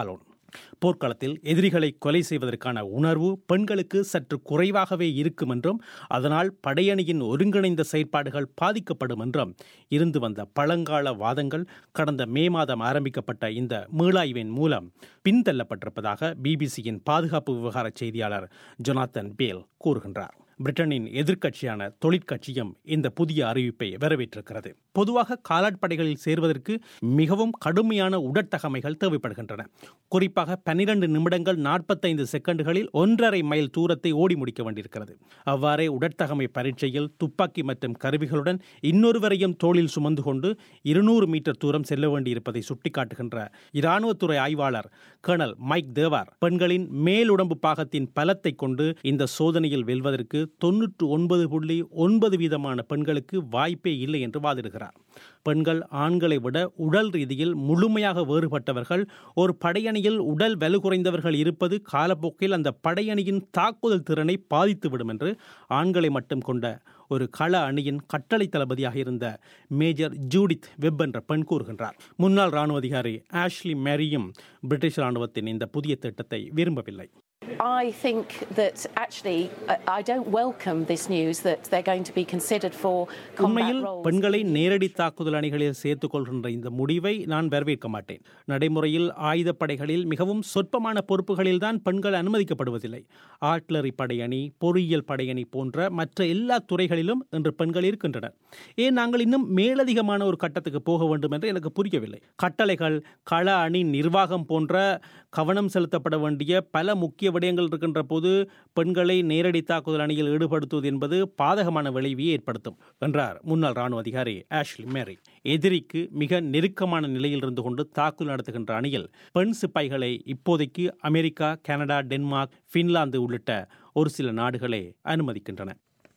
போர்க்களத்தில் எதிரிகளை கொலை செய்வதற்கான உணர்வு பெண்களுக்கு சற்று குறைவாகவே இருக்கும் என்றும் அதனால் படையணியின் ஒருங்கிணைந்த செயற்பாடுகள் பாதிக்கப்படும் என்றும் இருந்து வந்த பழங்கால வாதங்கள் கடந்த மே மாதம் ஆரம்பிக்கப்பட்ட இந்த மீளாய்வின் மூலம் பின்தள்ளப்பட்டிருப்பதாக பிபிசியின் பாதுகாப்பு விவகார செய்தியாளர் ஜொனாத்தன் பேல் கூறுகின்றார். பிரிட்டனின் எதிர்க்கட்சியான தொழிற்கட்சியும் இந்த புதிய அறிவிப்பை வரவேற்றிருக்கிறது. பொதுவாக காலாட்படைகளில் சேர்வதற்கு மிகவும் கடுமையான உடற்தகமைகள் தேவைப்படுகின்றன. குறிப்பாக பன்னிரண்டு நிமிடங்கள் நாற்பத்தைந்து செகண்டுகளில் ஒன்றரை மைல் தூரத்தை ஓடி முடிக்க வேண்டியிருக்கிறது. அவ்வாறே உடற்தகமை பரீட்சையில் துப்பாக்கி மற்றும் கருவிகளுடன் இன்னொருவரையும் தோளில் சுமந்து கொண்டு இருநூறு மீட்டர் தூரம் செல்ல வேண்டியிருப்பதை சுட்டிக்காட்டுகின்ற இராணுவத்துறை ஆய்வாளர் கர்னல் மைக் தேவார் பெண்களின் மேலுடம்பு பாகத்தின் பலத்தை கொண்டு இந்த சோதனையில் வெல்வதற்கு தொன்னூற்று ஒன்பது புள்ளி ஒன்பது வீதமான பெண்களுக்கு வாய்ப்பே இல்லை என்று வாதிடுகிறார். பெண்கள் ஆண்களை விட உடல் ரீதியில் முழுமையாக வேறுபட்டவர்கள். ஒரு படையணியில் உடல் வலு குறைந்தவர்கள் இருப்பது காலப்போக்கில் அந்த படையணியின் தாக்குதல் திறனை பாதித்துவிடும் என்று ஆண்களை மட்டும் கொண்ட ஒரு கள அணியின் கட்டளை தளபதியாக இருந்த மேஜர் ஜூடித் வெப் என்ற பெண் கூறுகின்றார். முன்னாள் இராணுவ அதிகாரி ஆஷ்லி மேரியும் பிரிட்டிஷ் இராணுவத்தின் இந்த புதிய திட்டத்தை விரும்பவில்லை. I think that actually I don't welcome this news that they're going to be considered for combat உண்மையில் roles. பெண்களை நேரடி தாக்குதல் அணிகளில் சேர்த்துக் கொள்கின்ற இந்த முடிவை நான் வரவேற்க மாட்டேன். நடைமுறையில் ஆயுதப்படைகளில் மிகவும் சொற்பமான பொறுப்புகளில் தான் பெண்கள் அனுமதிக்கப்படுவதில்லை. ஆர்ட்லரி படையணி, பொறியியல் படையணி போன்ற மற்ற எல்லா துறைகளிலும் இன்று பெண்கள் இருக்கின்றனர். ஏன் நாங்கள் இன்னும் மேலதிகமான ஒரு கட்டத்துக்கு போக வேண்டும் என்று எனக்கு புரியவில்லை. கட்டளைகள், கள அணி நிர்வாகம் போன்ற கவனம் செலுத்தப்பட வேண்டிய பல முக்கிய விடயங்கள் இருக்கின்ற போது பெண்களை நேரடி தாக்குதல் அணியில் ஈடுபடுத்துவது என்பது பாதகமான விளைவை ஏற்படுத்தும் என்றார் முன்னாள் ராணுவ அதிகாரி ஆஷ்லி மேரி. எதிரிக்கு மிக நெருக்கமான நிலையில் இருந்து கொண்டு தாக்குதல் நடத்துகின்ற அணியில் பெண் சிப்பாய்களை இப்போதைக்கு அமெரிக்கா, கனடா, டென்மார்க், பின்லாந்து உள்ளிட்ட ஒரு சில நாடுகளே அனுமதிக்கின்றன.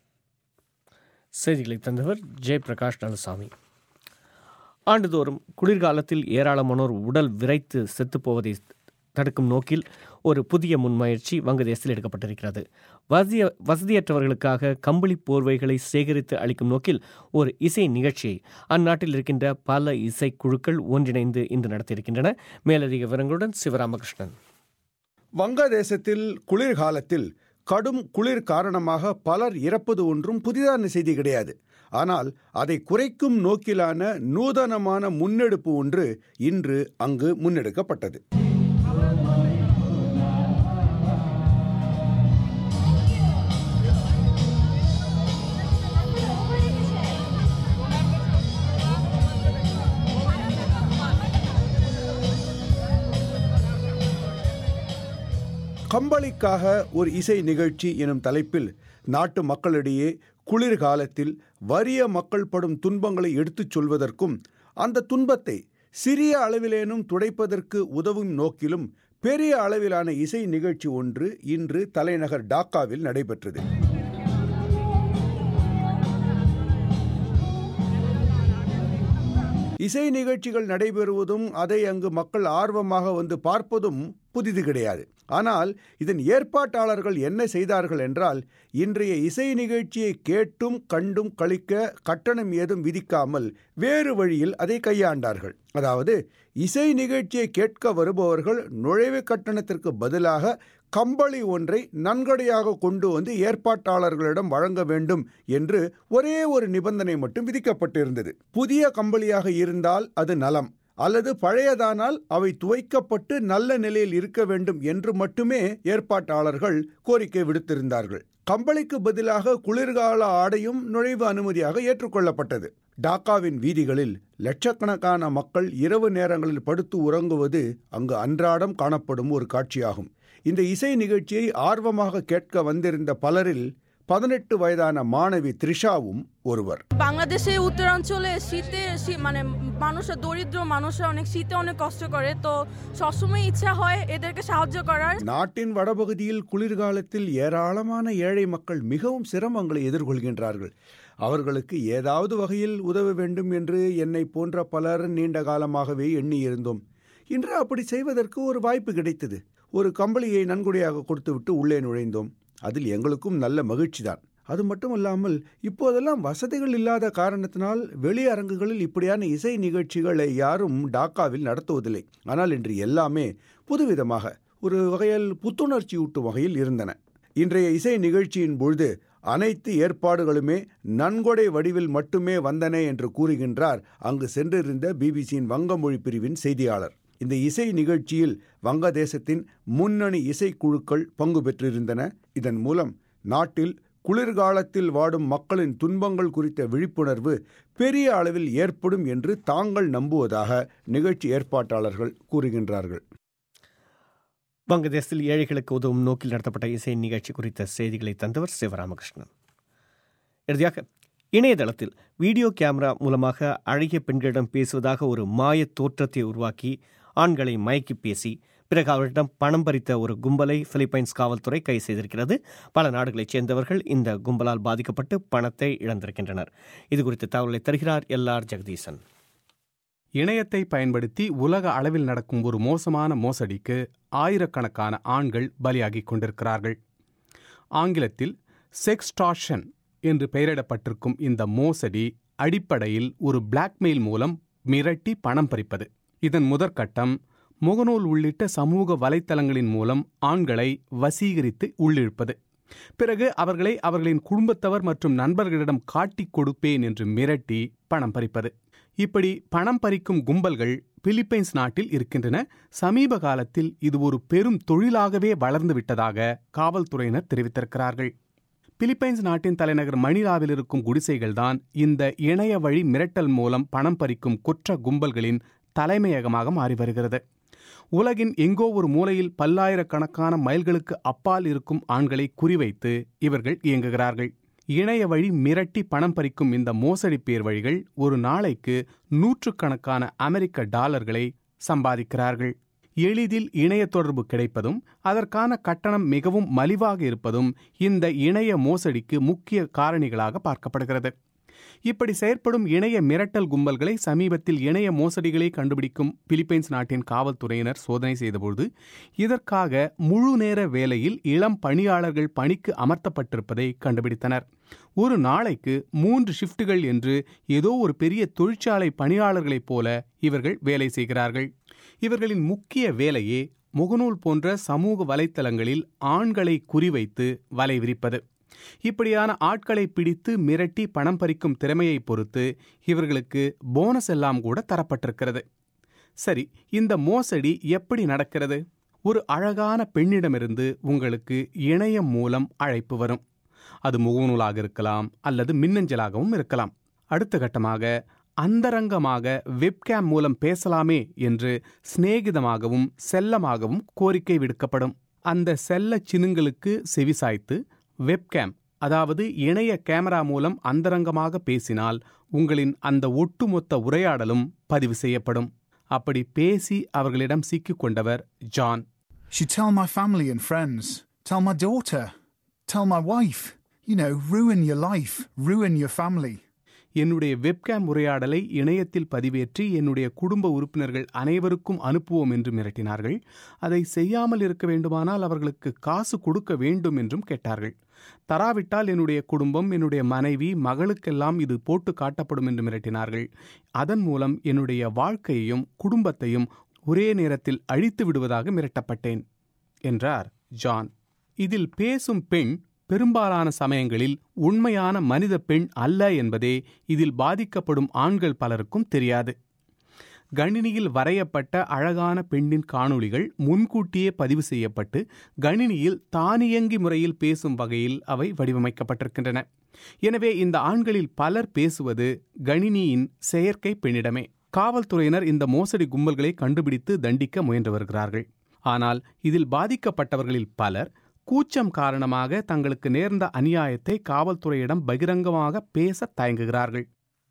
செய்திகளை தந்தவர் ஜெயபிரகாஷ் நலசாமி. ஆண்டுதோறும் குளிர்காலத்தில் ஏராளமானோர் உடல் விரைத்து செத்துப்போவதை தடுக்கும் நோக்கில் ஒரு புதிய முன்முயற்சி வங்கதேசத்தில் எடுக்கப்பட்டிருக்கிறது. வசதிய வசதியற்றவர்களுக்காக கம்பளி போர்வைகளை சேகரித்து அளிக்கும் நோக்கில் ஒரு இசை நிகழ்ச்சியை அந்நாட்டில் இருக்கின்ற பல இசைக்குழுக்கள் ஒன்றிணைந்து இன்று நடத்தியிருக்கின்றன. மேலதிக விவரங்களுடன் சிவராமகிருஷ்ணன். வங்கதேசத்தில் குளிர்காலத்தில் கடும் குளிர் காரணமாக பலர் இறப்பது ஒன்றும் புதிதான செய்தி கிடையாது. ஆனால் அதை குறைக்கும் நோக்கிலான நூதனமான முன்னெடுப்பு ஒன்று இன்று அங்கு முன்னெடுக்கப்பட்டது. கம்பளிக்காக ஒரு இசை நிகழ்ச்சி எனும் தலைப்பில் நாட்டு மக்களிடையே குளிர்காலத்தில் வறிய மக்கள் படும் துன்பங்களை எடுத்துச் சொல்வதற்கும் அந்த துன்பத்தை சிறிய அளவிலேனும் துடைப்பதற்கு உதவும் நோக்கிலும் பெரிய அளவிலான இசை நிகழ்ச்சி ஒன்று இன்று தலைநகர் டாக்காவில் நடைபெற்றது. இசை நிகழ்ச்சிகள் நடைபெறுவதும் அதை அங்கு மக்கள் ஆர்வமாக வந்து பார்ப்பதும் புதிது கிடையாது. ஆனால் இதன் ஏற்பாட்டாளர்கள் என்ன செய்தார்கள் என்றால், இன்றைய இசை நிகழ்ச்சியை கேட்டும் கண்டும் கழிக்க கட்டணம் ஏதும் விதிக்காமல் வேறு வழியில் அதை கையாண்டார்கள். அதாவது இசை நிகழ்ச்சியை கேட்க வருபவர்கள் நுழைவு கட்டணத்திற்கு பதிலாக கம்பளி ஒன்றை நன்கொடையாக கொண்டு வந்து ஏற்பாட்டாளர்களிடம் வழங்க வேண்டும் என்று ஒரே ஒரு நிபந்தனை மட்டும் விதிக்கப்பட்டிருந்தது. புதிய கம்பளியாக இருந்தால் அது நலம், அல்லது பழையதானால் அவை துவைக்கப்பட்டு நல்ல நிலையில் இருக்க வேண்டும் என்று மட்டுமே ஏற்பாட்டாளர்கள் கோரிக்கை விடுத்திருந்தார்கள். கம்பளிக்கு பதிலாக குளிர்கால ஆடையும் நுழைவு அனுமதியாக ஏற்றுக்கொள்ளப்பட்டது. டாக்காவின் வீதிகளில் லட்சக்கணக்கான மக்கள் இரவு நேரங்களில் படுத்து உறங்குவது அங்கு அன்றாடம் காணப்படும் ஒரு காட்சியாகும். இந்த இசை நிகழ்ச்சியை ஆர்வமாக கேட்க வந்திருந்த பலரில் பதினெட்டு வயதான மாணவி த்ரிஷாவும் ஒருவர். বাংলাদেশে উত্তরাঞ্চলে শীতে মানে মানুষরা দরিদ্র মানুষরা অনেক শীতে অনেক কষ্ট করে, তো সবসময় ইচ্ছা হয় এদেরকে সাহায্য করার. நாட்டின் வடபகுதியில் குளிர்காலத்தில் ஏராளமான ஏழை மக்கள் மிகவும் சிரமங்களை எதிர்கொள்கின்றார்கள். அவர்களுக்கு ஏதாவது வகையில் உதவ வேண்டும் என்று என்னை போன்ற பலர் நீண்ட காலமாகவே எண்ணியிருந்தோம். இன்று அப்படி செய்வதற்கு ஒரு வாய்ப்பு கிடைத்தது. ஒரு கம்பளியை நன்கொடையாக கொடுத்துவிட்டு உள்ளே நுழைந்தோம். அதில் எங்களுக்கும் நல்ல மகிழ்ச்சிதான். அது மட்டும் இல்லாமல் இப்போதெல்லாம் வசதிகள் இல்லாத காரணத்தினால் வெளி அரங்குகளில் இப்படியான இசை நிகழ்ச்சிகளை யாரும் டாக்காவில் நடத்துவதில்லை. ஆனால் இன்று எல்லாமே புதுவிதமாக ஒரு வகையில் புத்துணர்ச்சியூட்டும் வகையில் இருந்தன. இன்றைய இசை நிகழ்ச்சியின் பொழுது அனைத்து ஏற்பாடுகளுமே நன்கொடை வடிவில் மட்டுமே வந்தன என்று கூறுகின்றார் அங்கு சென்றிருந்த பிபிசியின் வங்கமொழி பிரிவின் செய்தியாளர். இந்த இசை நிகழ்ச்சியில் வங்கதேசத்தின் முன்னணி இசைக்குழுக்கள் பங்கு பெற்றிருந்தன. இதன் மூலம் நாட்டில் குளிர்காலத்தில் வாடும் மக்களின் துன்பங்கள் குறித்த விழிப்புணர்வு பெரிய அளவில் ஏற்படும் என்று தாங்கள் நம்புவதாக நிகழ்ச்சி ஏற்பாட்டாளர்கள் கூறுகின்றார்கள். வங்கதேசத்தில் ஏழைகளுக்கு உதவும் நோக்கில் நடத்தப்பட்ட இசை நிகழ்ச்சி குறித்த செய்திகளை தந்தவர் சிவராமகிருஷ்ணன். இறுதியாக இணையதளத்தில் வீடியோ கேமரா மூலமாக அழகிய பெண்களிடம் பேசுவதாக ஒரு மாய தோற்றத்தை உருவாக்கி ஆண்களை மயக்கி பேசி பிறகு அவரிடம் பணம் பறித்த ஒரு கும்பலை பிலிப்பைன்ஸ் காவல்துறை கைது செய்திருக்கிறது. பல நாடுகளைச் சேர்ந்தவர்கள் இந்த கும்பலால் பாதிக்கப்பட்டு பணத்தை இழந்திருக்கின்றனர். இது குறித்த தகவலை தருகிறார் எல் ஆர் ஜெகதீசன். இணையத்தை பயன்படுத்தி உலக அளவில் நடக்கும் ஒரு மோசமான மோசடிக்கு ஆயிரக்கணக்கான ஆண்கள் பலியாகிக் கொண்டிருக்கிறார்கள். ஆங்கிலத்தில் செக்ஸ்டார்ஷன் என்று பெயரிடப்பட்டிருக்கும் இந்த மோசடி அடிப்படையில் ஒரு பிளாக்மெயில் மூலம் மிரட்டி பணம் பறிப்பது. இதன் முதற்கட்டம் முகநூல் உள்ளிட்ட சமூக வலைத்தளங்களின் மூலம் ஆண்களை வசீகரித்து உள்ளிழுப்பது. பிறகு அவர்களை அவர்களின் குடும்பத்தவர் மற்றும் நண்பர்களிடம் காட்டிக் கொடுப்பேன் என்று மிரட்டி பணம் பறிப்பது. இப்படி பணம் பறிக்கும் கும்பல்கள் பிலிப்பைன்ஸ் நாட்டில் இருக்கின்றன. சமீப காலத்தில் இது ஒரு பெரும் தொழிலாகவே வளர்ந்து விட்டதாக காவல்துறையினர் தெரிவித்திருக்கிறார்கள். பிலிப்பைன்ஸ் நாட்டின் தலைநகர் மணிலாவில் இருக்கும் குடிசைகள்தான் இந்த இணைய வழி மிரட்டல் மூலம் பணம் பறிக்கும் குற்ற கும்பல்களின் தலைமையகமாக மாறி வருகிறது. உலகின் எங்கோ ஒரு மூலையில் பல்லாயிரக்கணக்கான மைல்களுக்கு அப்பால் இருக்கும் ஆண்களை குறிவைத்து இவர்கள் இயங்குகிறார்கள். இணைய வழி மிரட்டி பணம் பறிக்கும் இந்த மோசடி பேர் வழிகள் ஒரு நாளைக்கு நூற்றுக்கணக்கான அமெரிக்க டாலர்களை சம்பாதிக்கிறார்கள். எளிதில் இணைய தொடர்பு கிடைப்பதும் அதற்கான கட்டணம் மிகவும் மலிவாக இருப்பதும் இந்த இணைய மோசடிக்கு முக்கிய காரணிகளாக பார்க்கப்படுகிறது. இப்படி செயற்படும் இணைய மிரட்டல் கும்பல்களை சமீபத்தில் இணைய மோசடிகளை கண்டுபிடிக்கும் பிலிப்பைன்ஸ் நாட்டின் காவல்துறையினர் சோதனை செய்தபோது இதற்காக முழு நேர வேலையில் இளம் பணியாளர்கள் பணிக்கு அமர்த்தப்பட்டிருப்பதை கண்டுபிடித்தனர். ஒரு நாளைக்கு மூன்று ஷிப்டுகள் என்று ஏதோ ஒரு பெரிய தொழிற்சாலை பணியாளர்களைப் போல இவர்கள் வேலை செய்கிறார்கள். இவர்களின் முக்கிய வேலையே முகநூல் போன்ற சமூக வலைத்தளங்களில் ஆண்களை குறிவைத்து வலை விரிப்பது. இப்படியான ஆட்களை பிடித்து மிரட்டி பணம் பறிக்கும் திறமையை பொறுத்து இவர்களுக்கு போனஸ் எல்லாம் கூட தரப்பட்டிருக்கிறது. சரி, இந்த மோசடி எப்படி நடக்கிறது? ஒரு அழகான பெண்ணிடமிருந்து உங்களுக்கு இணையம் மூலம் அழைப்பு வரும். அது முகநூலாக இருக்கலாம் அல்லது மின்னஞ்சலாகவும் இருக்கலாம். அடுத்த கட்டமாக அந்தரங்கமாக வெப்கேம் மூலம் பேசலாமே என்று சிநேகிதமாகவும் செல்லமாகவும் கோரிக்கை விடுக்கப்படும். அந்த செல்ல சினுங்களுக்கு செவிசாய்த்து வெப்கேம், அதாவது இணைய கேமரா மூலம் அந்தரங்கமாக பேசினால் உங்களின் அந்த ஒட்டுமொத்த உரையாடலும் பதிவு செய்யப்படும். அப்படி பேசி அவர்களிடம் சிக்கிக் கொண்டவர் John. She tell my family and friends, tell my daughter, tell my wife, you know, ruin your life, ruin your family. என்னுடைய வெப்கேம் உரையாடலை இணையத்தில் பதிவேற்றி என்னுடைய குடும்ப உறுப்பினர்கள் அனைவருக்கும் அனுப்புவோம் என்று மிரட்டினார்கள். அதை செய்யாமல் இருக்க வேண்டுமானால் அவர்களுக்கு காசு கொடுக்க வேண்டும் என்றும் கேட்டார்கள். தராவிட்டால் என்னுடைய குடும்பம், என்னுடைய மனைவி, மகளுக்கெல்லாம் இது போட்டு காட்டப்படும் என்று மிரட்டினார்கள். அதன் மூலம் என்னுடைய வாழ்க்கையையும் குடும்பத்தையும் ஒரே நேரத்தில் அழித்து விடுவதாக மிரட்டப்பட்டேன் என்றார் ஜான். இதில் பேசும் பெண் பெரும்பாலான சமயங்களில் உண்மையான மனித பெண் அல்ல என்பதே இதில் பாதிக்கப்படும் ஆண்கள் பலருக்கும் தெரியாது. கணினியில் வரையப்பட்ட அழகான பெண்ணின் காணொளிகள் முன்கூட்டியே பதிவு செய்யப்பட்டு கணினியில் தானியங்கி முறையில் பேசும் வகையில் அவை வடிவமைக்கப்பட்டிருக்கின்றன. எனவே இந்த ஆண்களில் பலர் பேசுவது கணினியின் செயற்கை பெண்ணிடமே. காவல்துறையினர் இந்த மோசடி கும்பல்களை கண்டுபிடித்து தண்டிக்க முயன்று வருகிறார்கள். ஆனால் இதில் பாதிக்கப்பட்டவர்களில் பலர் கூச்சம் காரணமாக தங்களுக்கு நேர்ந்த அநியாயத்தை காவல்துறையிடம் பகிரங்கமாக பேச தயங்குகிறார்கள்.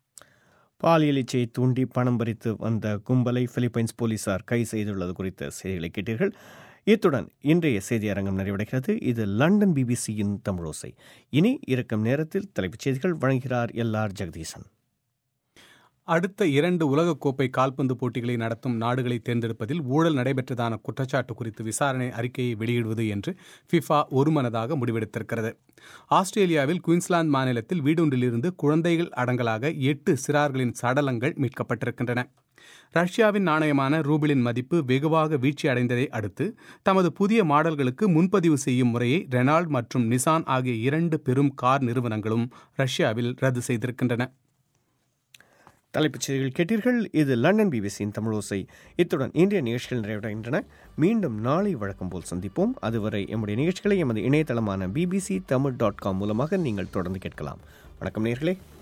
பாலியல் இச்சையை தூண்டி பணம் பறித்து வந்த கும்பலை பிலிப்பைன்ஸ் போலீசார் கைது செய்துள்ளது குறித்த செய்திகளை கேட்டீர்கள். இத்துடன் இன்றைய செய்தி அரங்கம் நிறைவடைகிறது. இது லண்டன் பிபிசியின் தமிழோசை. இனி இருக்கும் நேரத்தில் தலைப்புச் செய்திகள் வழங்குகிறார் எல் ஆர் ஜெகதீசன். அடுத்த இரண்டு உலகக்கோப்பை கால்பந்து போட்டிகளை நடத்தும் நாடுகளை தேர்ந்தெடுப்பதில் ஊழல் நடைபெற்றதான குற்றச்சாட்டு குறித்து விசாரணை அறிக்கையை வெளியிடுவது என்று ஃபிஃபா ஒருமனதாக முடிவெடுத்திருக்கிறது. ஆஸ்திரேலியாவில் குயின்ஸ்லாந்து மாநிலத்தில் வீடொன்றிலிருந்து குழந்தைகள் அடங்கலாக எட்டு சிறார்களின் சடலங்கள் மீட்கப்பட்டிருக்கின்றன. ரஷ்யாவின் நாணயமான ரூபிளின் மதிப்பு வெகுவாக வீழ்ச்சி அடைந்ததை அடுத்து தமது புதிய மாடல்களுக்கு முன்பதிவு செய்யும் முறையை ரெனால்ட் மற்றும் நிசான் ஆகிய இரண்டு பெரும் கார் நிறுவனங்களும் ரஷ்யாவில் ரத்து செய்திருக்கின்றன. தலைப்புச் செய்திகள் கேட்டீர்கள். இது லண்டன் பிபிசியின் தமிழோசை. இத்துடன் இன்றைய நிகழ்ச்சிகள் நிறைவடைகின்றன. மீண்டும் நாளை வழக்கம் போல் சந்திப்போம். அதுவரை எம்முடைய நிகழ்ச்சிகளை எமது இணையதளமான பிபிசி தமிழ் டாட் காம் மூலமாக நீங்கள் தொடர்ந்து கேட்கலாம். வணக்கம் நேயர்களே.